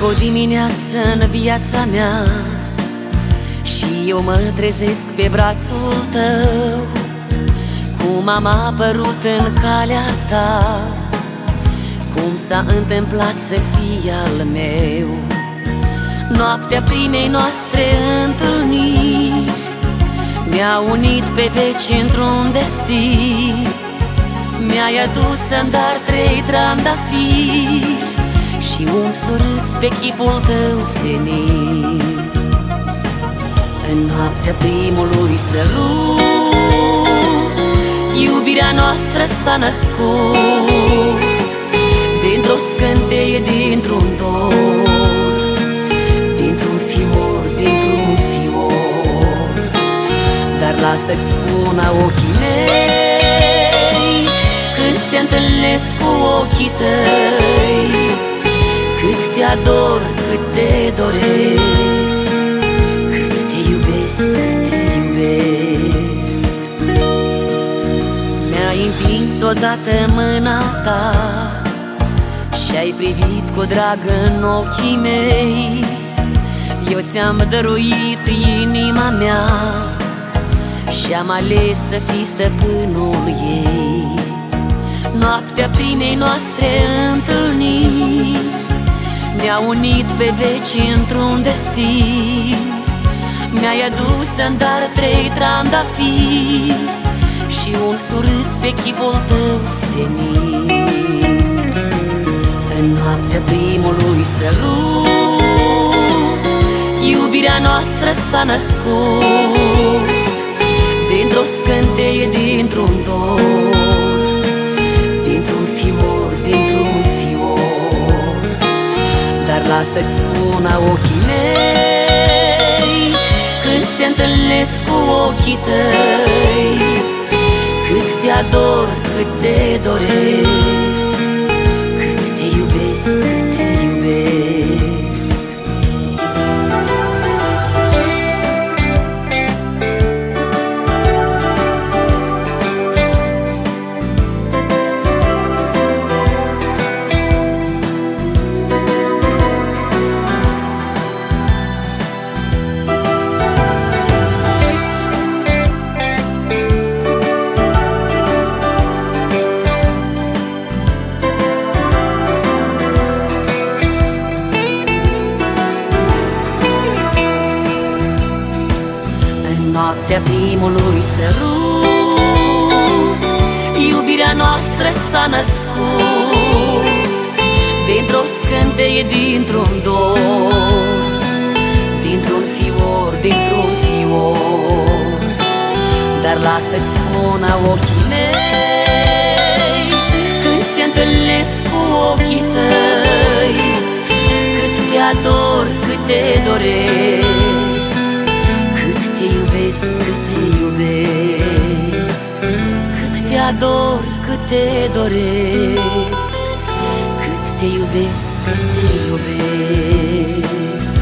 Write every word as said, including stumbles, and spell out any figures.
o dimineață în viața mea și eu mă trezesc pe brațul tău. Cum am apărut în calea ta, cum s-a întâmplat să fii al meu. Noaptea primei noastre întâlniri ne-a unit pe veci într-un destin. Mi-ai adus în dar trei trandafiri și un surâs pe chipul tău senin. În noaptea primului sărut, iubirea noastră s-a născut dintr-o scânteie, dintr-un dor, dintr-un fior, dintr-un fior. Dar lasă-ți spună ochii mei, când se întâlnesc cu ochii tăi, cât te ador, cât te doresc, cât te iubesc, te iubesc. Mi-ai întins odată mâna ta și-ai privit cu drag în ochii mei. Eu ți-am dăruit inima mea și-am ales să fii stăpânul ei. Noaptea primei noastre întâlniri ne-a unit pe veci într-un destin. Mi-ai adus în dar trei trandafiri și un surâs pe chipul tău senin. În noaptea primului sărut, iubirea noastră s-a născut dintr-o scânteie, dintr-un dor, dintr-un fior, dintr-un fior. Dar lasă-ți spună ochii mei, când se întâlnesc cu ochii tăi, cât te ador, cât te doresc, cât te iubesc, te iubesc. Noaptea primului sărut, iubirea noastră s-a născut dintr-o scânteie, dintr-un dor, dintr-un fior, dintr-un fior. Dar lasă-ți spună ochii mei, când se întâlnesc cu ochii tăi, cât te ador, cât te doresc, cât te iubesc, cât te iubesc, cât te ador, cât te doresc, cât te iubesc, cât te iubesc.